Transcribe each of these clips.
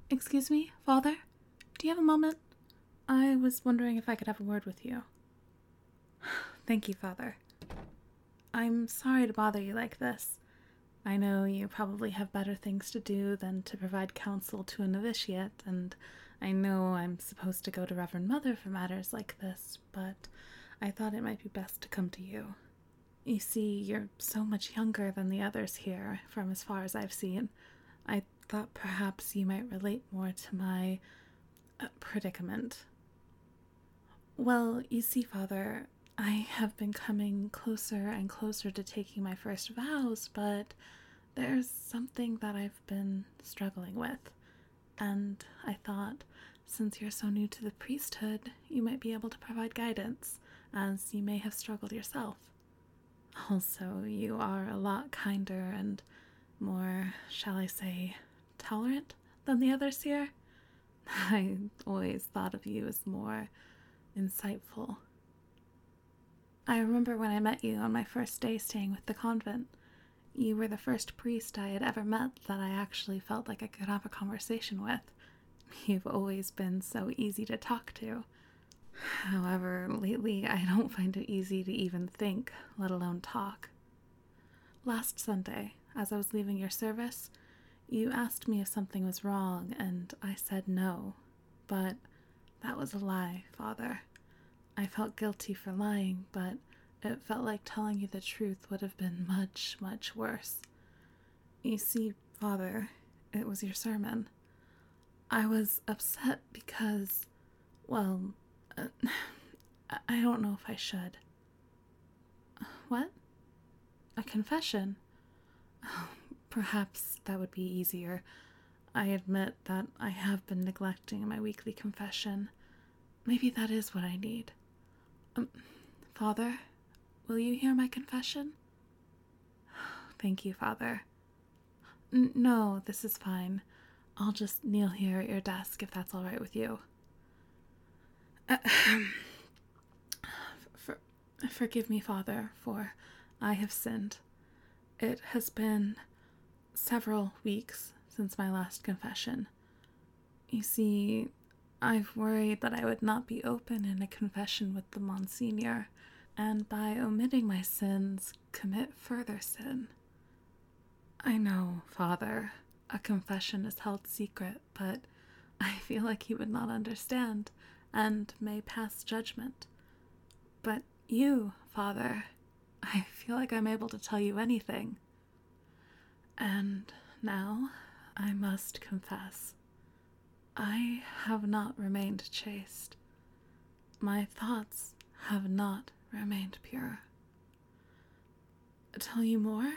Excuse me, Father? Do you have a moment? I was wondering if I could have a word with you. Thank you, Father. I'm sorry to bother you like this. I know you probably have better things to do than to provide counsel to a novitiate, and I know I'm supposed to go to Reverend Mother for matters like this, but I thought it might be best to come to you. You see, you're so much younger than the others here, from as far as I've seen. I thought perhaps you might relate more to my predicament. Well, you see, Father, I have been coming closer and closer to taking my first vows, but there's something that I've been struggling with. And I thought, since you're so new to the priesthood, you might be able to provide guidance, as you may have struggled yourself. Also, you are a lot kinder and more, shall I say, tolerant than the others here. I always thought of you as more insightful. I remember when I met you on my first day staying with the convent. You were the first priest I had ever met that I actually felt like I could have a conversation with. You've always been so easy to talk to. However, lately I don't find it easy to even think, let alone talk. Last Sunday, as I was leaving your service, you asked me if something was wrong, and I said no. But that was a lie, Father. I felt guilty for lying, but it felt like telling you the truth would have been much, much worse. You see, Father, it was your sermon. I was upset because, well, I don't know if I should. What? A confession? Oh, perhaps that would be easier. I admit that I have been neglecting my weekly confession. Maybe that is what I need. Father, will you hear my confession? Thank you, Father. No, this is fine. I'll just kneel here at your desk if that's all right with you. Forgive me, Father, for I have sinned. It has been several weeks since my last confession. You see, I've worried that I would not be open in a confession with the Monsignor, and by omitting my sins, commit further sin. I know, Father, a confession is held secret, but I feel like he would not understand, and may pass judgment. But you, Father, I feel like I'm able to tell you anything. And now I must confess. I have not remained chaste. My thoughts have not remained pure. Tell you more?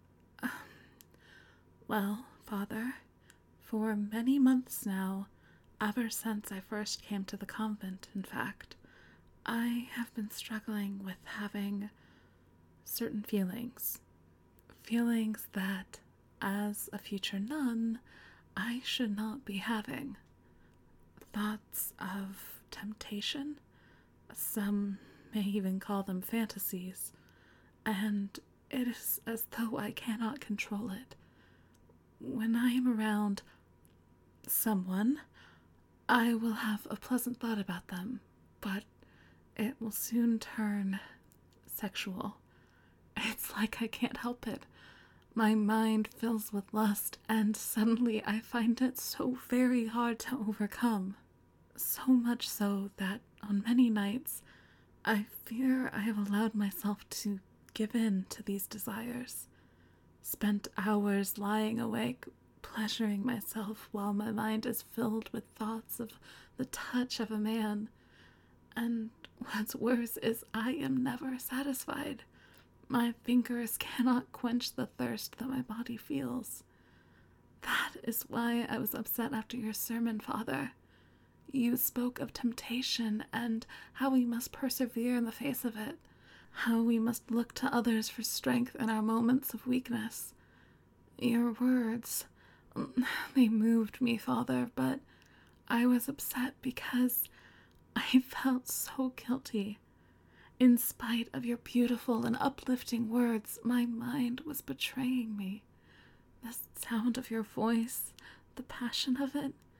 Well, Father, for many months now, ever since I first came to the convent, in fact, I have been struggling with having certain feelings. Feelings that, as a future nun, I should not be having. Thoughts of temptation? Some may even call them fantasies. And it is as though I cannot control it. When I am around someone, I will have a pleasant thought about them, but it will soon turn sexual. It's like I can't help it. My mind fills with lust, and suddenly I find it so very hard to overcome. So much so that on many nights I fear I have allowed myself to give in to these desires. Spent hours lying awake, pleasuring myself while my mind is filled with thoughts of the touch of a man. And what's worse is I am never satisfied. My fingers cannot quench the thirst that my body feels. That is why I was upset after your sermon, Father. You spoke of temptation and how we must persevere in the face of it, how we must look to others for strength in our moments of weakness. Your words, they moved me, Father, but I was upset because I felt so guilty. In spite of your beautiful and uplifting words, my mind was betraying me. The sound of your voice, the passion of it,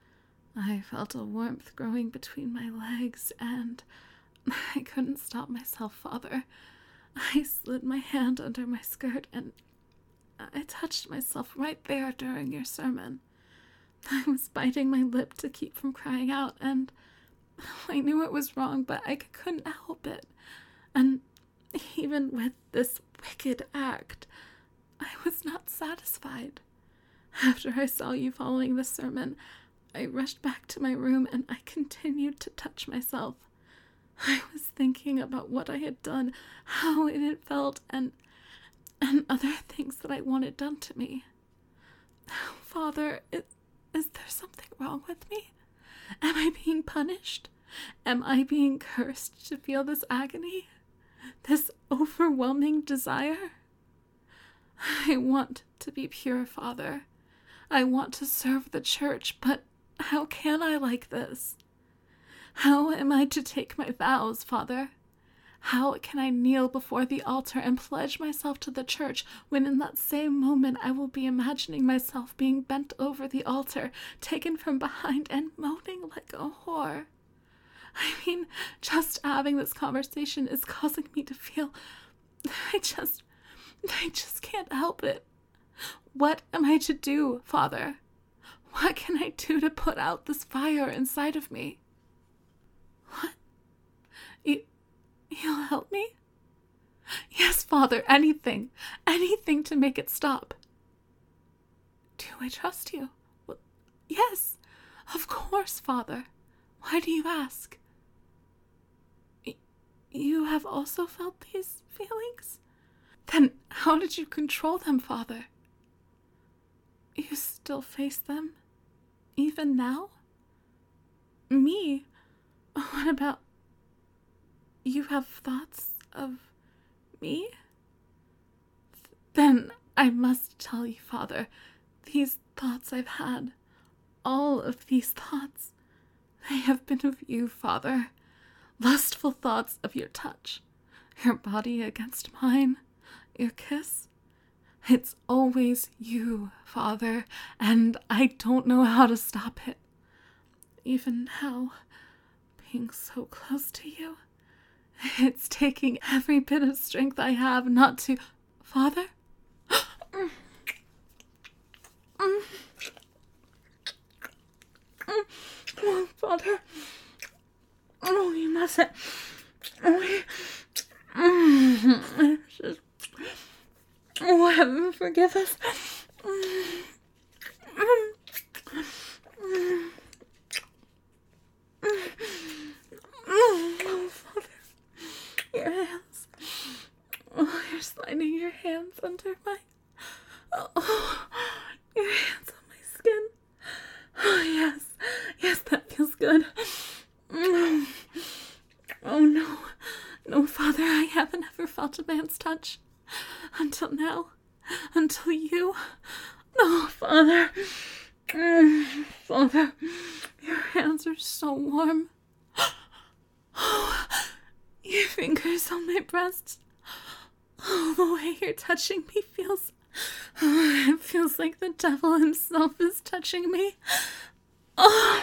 I felt a warmth growing between my legs, and I couldn't stop myself, Father. I slid my hand under my skirt, and I touched myself right there during your sermon. I was biting my lip to keep from crying out, and I knew it was wrong, but I couldn't help it. And even with this wicked act, I was not satisfied. After I saw you following the sermon, I rushed back to my room and I continued to touch myself. I was thinking about what I had done, how it had felt, and other things that I wanted done to me. Father, is there something wrong with me? Am I being punished? Am I being cursed to feel this agony? This overwhelming desire? I want to be pure, Father. I want to serve the church, but how can I like this? How am I to take my vows, Father? How can I kneel before the altar and pledge myself to the church when in that same moment I will be imagining myself being bent over the altar, taken from behind, and moaning like a whore? I mean, just having this conversation is causing me to feel... I just can't help it. What am I to do, Father? What can I do to put out this fire inside of me? What? You'll help me? Yes, Father, anything to make it stop. Do I trust you? Well, yes, of course, Father. Why do you ask? You have also felt these feelings? Then how did you control them, Father? You still face them? Even now? Me? What about... You have thoughts of me? Then I must tell you, Father, these thoughts I've had, all of these thoughts, they have been of you, Father. Lustful thoughts of your touch, your body against mine, your kiss. It's always you, Father, and I don't know how to stop it. Even now, being so close to you, it's taking every bit of strength I have not to... Father? Come on, Father. Oh, you mustn't. Oh, heaven, forgive us. Oh, Father. Your hands. Oh, you're sliding your hands under my... Oh, your hands on my skin. Oh, yes. Yes, that feels good. Oh, no. No, Father, I haven't ever felt a man's touch. Until now. Until you. No, Father. Father, your hands are so warm. Oh, your fingers on my breasts. Oh, the way you're touching me feels... Oh, it feels like the devil himself is touching me. Oh,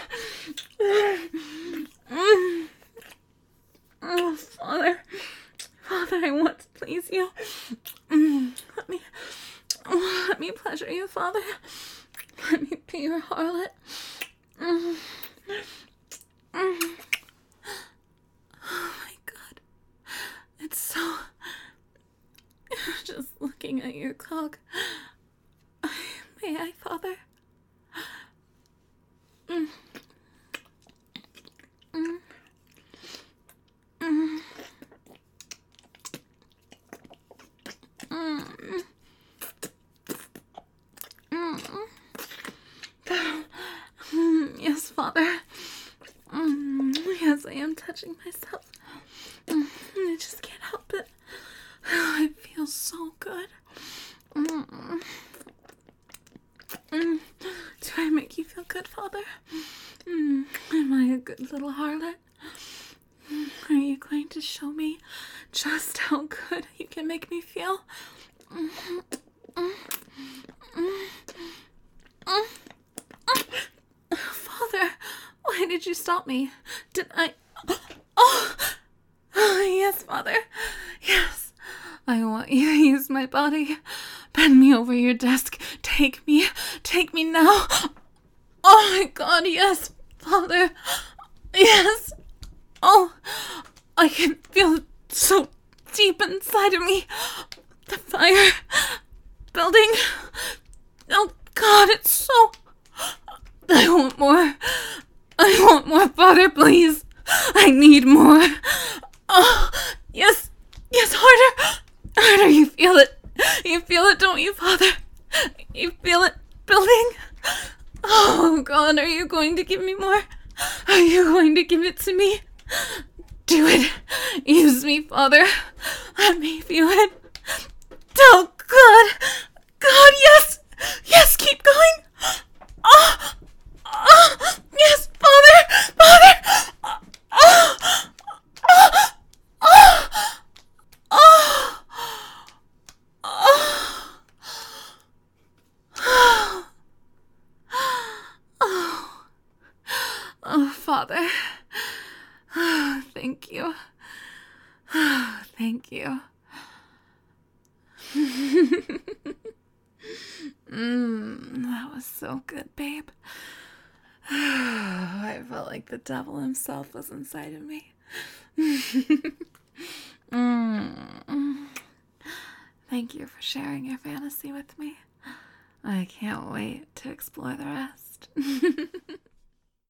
oh, Father. Father, I want to please you. Let me pleasure you, Father. Let me be your harlot. Oh my God. It's so... Just looking at your cock. May I, Father? Yes, Father. Yes, I am touching myself. I just can't help it. It feels so good. Do I make you feel good, Father? Am I a good little harlot? Are you going to show me just how good you can make me feel? Father, did you stop me? Did I... Oh! Yes, Father. Yes. I want you to use my body. Bend me over your desk. Take me. Take me now. Oh my God, yes, Father. Yes. Oh, I can feel it so deep inside of me. The fire building. Oh God, it's so... I want more. I want more, Father, please. I need more. Oh, yes. Yes, harder. Harder, you feel it. You feel it, don't you, Father? You feel it building? Oh, God, are you going to give me more? Are you going to give it to me? Do it. Use me, Father. Let me feel it. Oh, God. God, yes. Yes, keep going. Oh, oh, yes, Father. Father. Oh, oh, oh, oh, oh, oh, oh, oh, Father. Oh, thank you. Oh, thank you. That was so good, babe. I felt like the devil himself was inside of me. Thank you for sharing your fantasy with me. I can't wait to explore the rest.